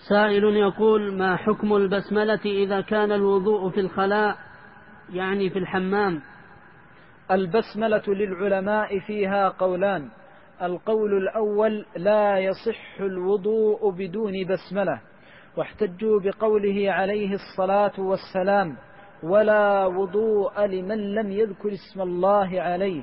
سائل يقول: ما حكم البسملة إذا كان الوضوء في الخلاء، يعني في الحمام؟ البسملة للعلماء فيها قولان. القول الأول: لا يصح الوضوء بدون بسملة، واحتجوا بقوله عليه الصلاة والسلام: ولا وضوء لمن لم يذكر اسم الله عليه.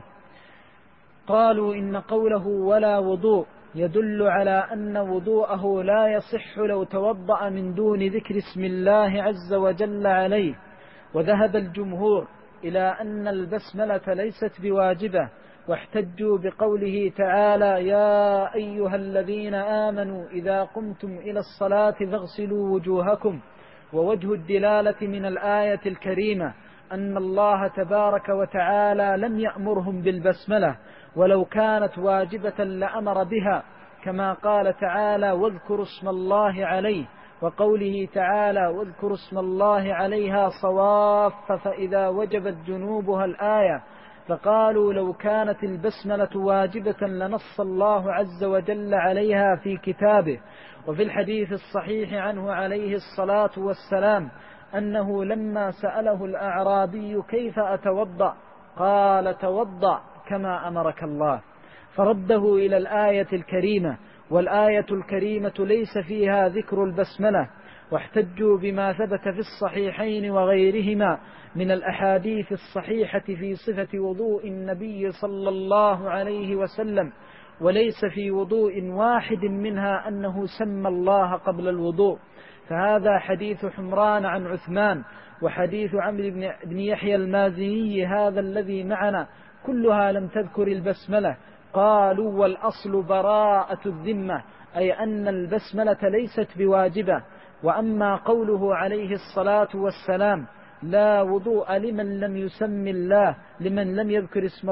قالوا إن قوله ولا وضوء يدل على أن وضوءه لا يصح لو توضأ من دون ذكر اسم الله عز وجل عليه. وذهب الجمهور إلى أن البسملة ليست بواجبة، واحتجوا بقوله تعالى: يا أيها الذين آمنوا إذا قمتم إلى الصلاة فاغسلوا وجوهكم. ووجه الدلالة من الآية الكريمة أن الله تبارك وتعالى لم يأمرهم بالبسملة، ولو كانت واجبة لأمر بها، كما قال تعالى: واذكروا اسم الله عليه، وقوله تعالى: واذكروا اسم الله عليها صواف فإذا وجبت جنوبها الآية. فقالوا لو كانت البسملة واجبة لنص الله عز وجل عليها في كتابه. وفي الحديث الصحيح عنه عليه الصلاة والسلام أنه لما سأله الأعرابي: كيف أتوضأ؟ قال: توضأ كما أمرك الله، فرده إلى الآية الكريمة، والآية الكريمة ليس فيها ذكر البسملة. واحتجوا بما ثبت في الصحيحين وغيرهما من الأحاديث الصحيحة في صفة وضوء النبي صلى الله عليه وسلم، وليس في وضوء واحد منها أنه سمى الله قبل الوضوء. فهذا حديث حمران عن عثمان، وحديث عمرو بن يحيى المازني هذا الذي معنا كلها لم تذكر البسملة. قالوا: والأصل براءة الذمة، أي أن البسملة ليست بواجبة. وأما قوله عليه الصلاة والسلام: لا وضوء لمن لم يسم الله، لمن لم يذكر اسم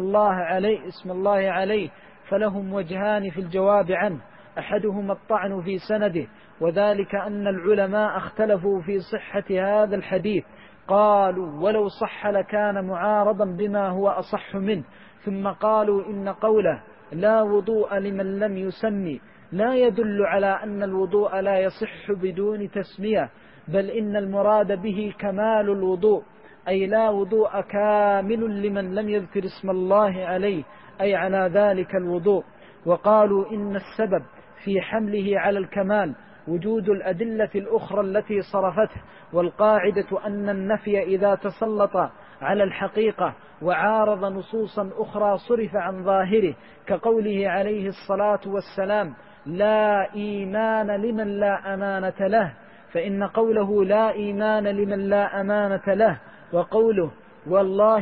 الله عليه، فلهم وجهان في الجواب عنه: أحدهما الطعن في سنده، وذلك أن العلماء اختلفوا في صحة هذا الحديث. قالوا: ولو صح لكان معارضا بما هو أصح منه. ثم قالوا: إن قوله لا وضوء لمن لم يسمي لا يدل على أن الوضوء لا يصح بدون تسمية، بل إن المراد به كمال الوضوء، أي لا وضوء كامل لمن لم يذكر اسم الله عليه، أي على ذلك الوضوء. وقالوا: إن السبب في حمله على الكمال وجود الأدلة الأخرى التي صرفته، والقاعدة أن النفي إذا تسلط على الحقيقة وعارض نصوصا أخرى صرف عن ظاهره، كقوله عليه الصلاة والسلام: لا إيمان لمن لا أمانة له. فإن قوله لا إيمان لمن لا أمانة له، وقوله والله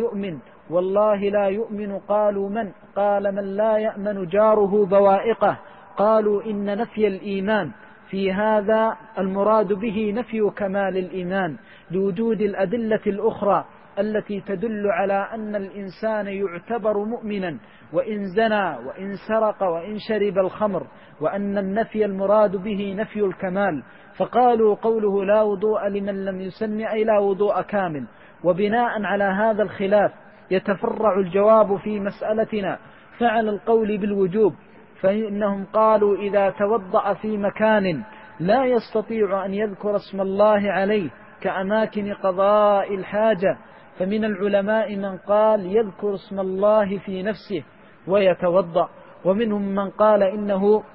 لا يؤمن قالوا من؟ قال: من لا يأمن جاره بوائقه. قالوا: إن نفي الإيمان في هذا المراد به نفي كمال الإيمان، لوجود الأدلة الأخرى التي تدل على أن الإنسان يعتبر مؤمنا وإن زنى وإن سرق وإن شرب الخمر، وأن النفي المراد به نفي الكمال. فقالوا: قوله لا وضوء لمن لم يسمي أي لا وضوء كامل. وبناء على هذا الخلاف يتفرع الجواب في مسألتنا فعلى القول بالوجوب، فإنهم قالوا: إذا توضأ في مكان لا يستطيع أن يذكر اسم الله عليه كأماكن قضاء الحاجة، فمن العلماء من قال يذكر اسم الله في نفسه ويتوضأ، ومنهم من قال إنه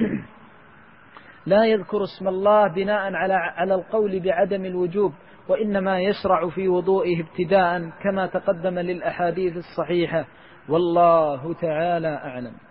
لا يذكر اسم الله بناء على القول بعدم الوجوب، وإنما يشرع في وضوئه ابتداء كما تقدم للأحاديث الصحيحة. والله تعالى أعلم.